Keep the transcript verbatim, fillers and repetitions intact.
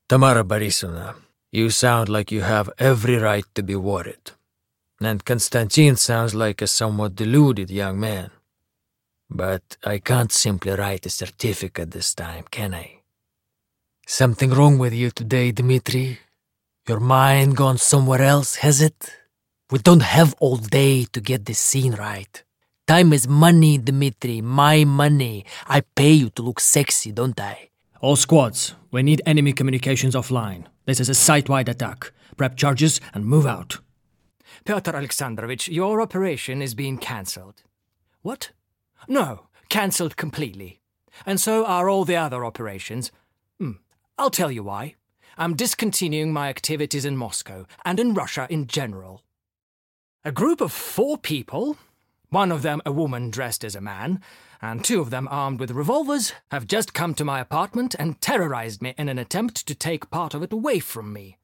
Tamara Borisovna, you sound like you have every right to be worried. And Konstantin sounds like a somewhat deluded young man. But I can't simply write a certificate this time, can I? Something wrong with you today, Dmitri? Your mind gone somewhere else, has it? We don't have all day to get this scene right. Time is money, Dmitri, my money. I pay you to look sexy, don't I? All squads, we need enemy communications offline. This is a site-wide attack. Prep charges and move out. Pyotr Alexandrovich, your operation is being cancelled. What? No, cancelled completely. And so are all the other operations. Hmm. I'll tell you why. I'm discontinuing my activities in Moscow, and in Russia in general. A group of four people, one of them a woman dressed as a man, and two of them armed with revolvers, have just come to my apartment and terrorized me in an attempt to take part of it away from me.